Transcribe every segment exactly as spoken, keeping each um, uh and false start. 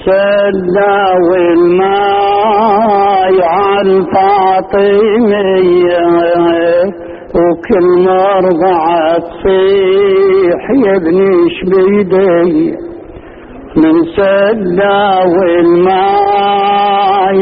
سدى والماي عالفاطمية وكل مرضعة تصيح يا ابني شبيدي من سدى والماي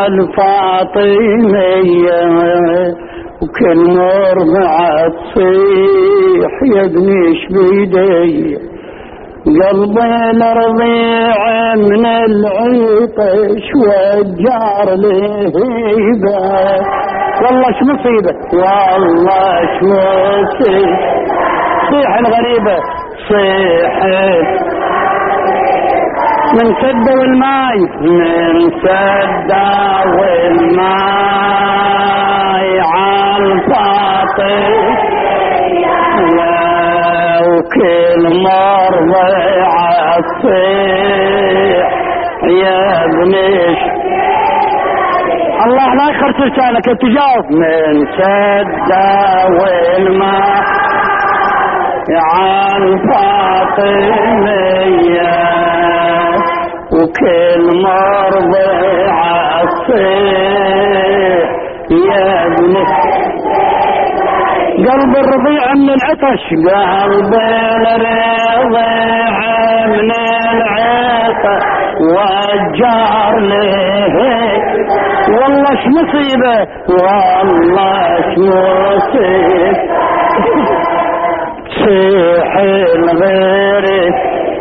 عالفاطمية وكل مرضعة تصيح يا ابني شبيدي قلبي الرضيع من العطش وجار لهيبة والله اش مصيبة والله اش مصيبة صيح الغريبة صيح من سد والماي من سد والماي عالفاطمة وكل مرضعة تصيح يا ابني الله لا يخرج لسانك تجاوب من سدى والماء عالفاطمية وكل مرضعة تصيح يا ابني قلب الرضيع من العطش قلب الرضيع من العطش وجار له والله اش مصيبة والله اش مصيبة تصيح الغير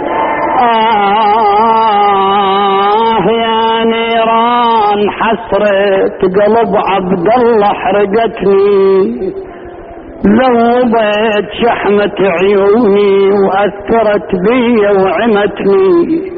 آه يا نيران حسرة قلب عبد الله حرقتني ذوبت شحمة عيوني وأثرت بي وعمتني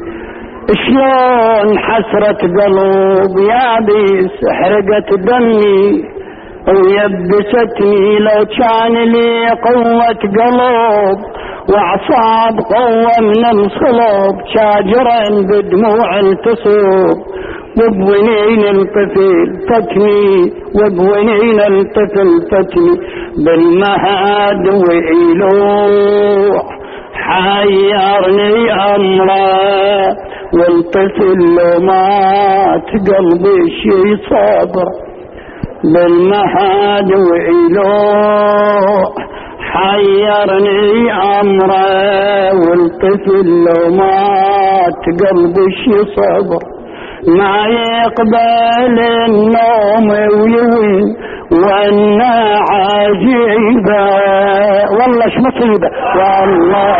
شلون حسرة قلب يا بيس حرقت دمي ويبستني لو كان لي قوة قلب وأعصاب قوة من الصلب شاجرا بدموع التصوب وبونين الطفل فتني وبونين الطفل فتني بالمهد وإلوح حيرني أمره والطفل لو مات قلبي شي صبر بالمهد وإلوح حيرني أمره والطفل لو مات قلبي شي صبر ما يقبل النوم ويوين وانا عجيبة والله اش مصيبة والله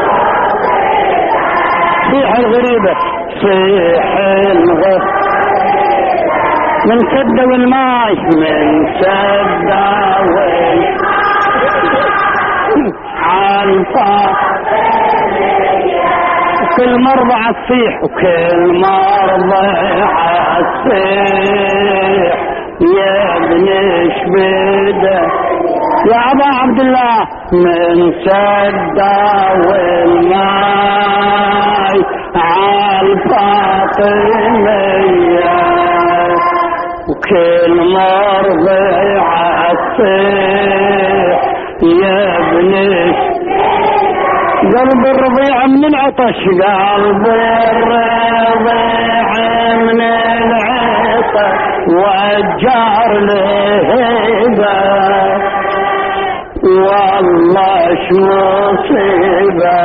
صيح الغريبة صيح الغريبة من سد والماي من سد والماي عالفاطمية كل مرضعة تصيح وكل مرضعة تصيح يا ابن شبيدة يا ابا عبد الله من سدى والماي عالفاطمية وكل مرضعة تصيح يا ابن قلب الرضيع من العطش قلب الرضيع من العطش وجار لهيبة والله اش مصيبة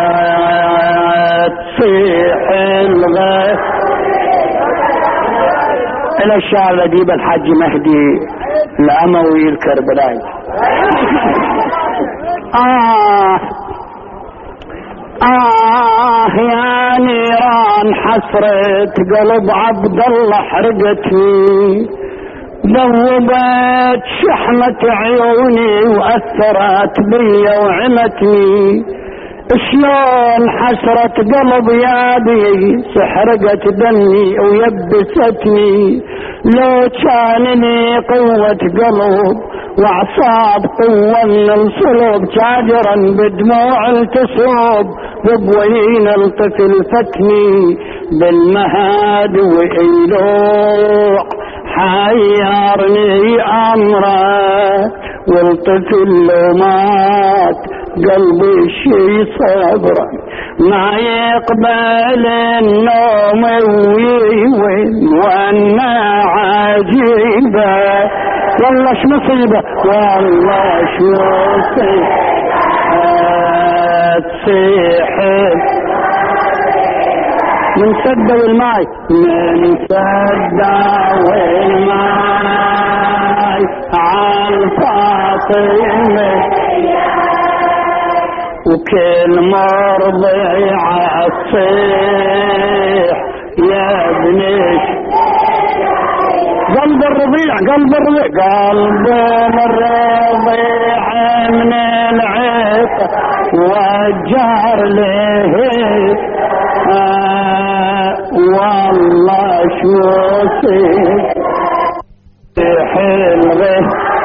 تصيح الغيب الى الشعر لديب الحاج مهدي الاموي الكربلائي آه آه يا نيران حسرة قلب عبد الله حرقتني ذوبت شحمة عيوني وأثرت بي وعمتني شلون حسرة قلب يابي سحرقت دمي ويبستني لو كان لي قوة قلب واعصاب قوة من الصلب شاجرا بدموع التصوب وبوين الطفل فتني بالمهاد وإيلوع حيرني أمره والطفل لو مات قلبي شي صبره ما يقبل النوم والله ايش مصيبة والله ايش مصيبة تصيح من سد والماي من سد والماي عالفاطمة وكل مرضع الصيح يا ابنك قلب الرضيع قلب الرضيع قلب الرضيع من العيق وجار له آه والله شو صيح الغيث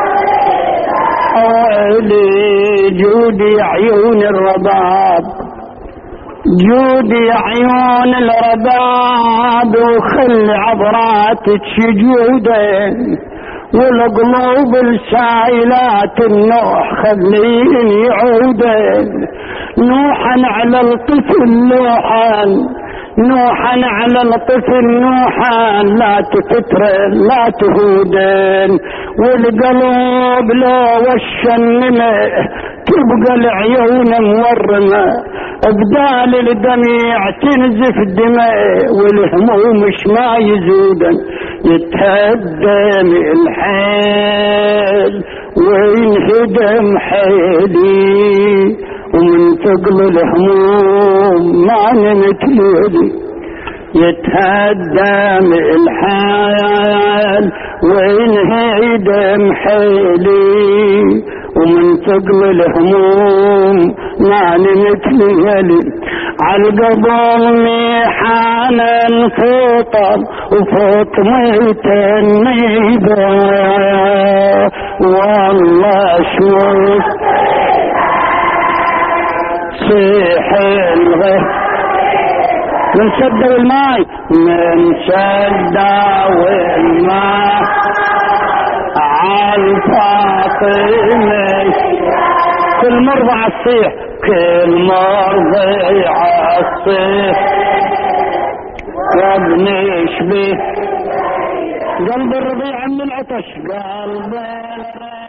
حولي جودي عيون الرباب جودي عيون الرباب وخلي عبراتك جودين والقلوب السائلات النوح خلين يعودين نوحا على الطفل نوحا نوحا على الطفل نوحا لا تفتر لا تهودين والقلوب لو وشنمه تبقى العيون مورمه بدال الدميع تنزف دماء والهموم مش ما يزودن يتهدم الحيل وينهدم حيلي ومن ثقل الهموم ما نمت ليلي يتهدم الحيل وينهدم حيلي ومن ثقل الهموم ما نمت ليلي عالقبر ميحانا فطر وفطمة النيبة والله شوف صيح الغيث من سد الماي من سد والماء عالفاطمة كل مرضى عالصيح كل مرضى عالصيح وابني يشبه قلب الرضيع من العطش قلب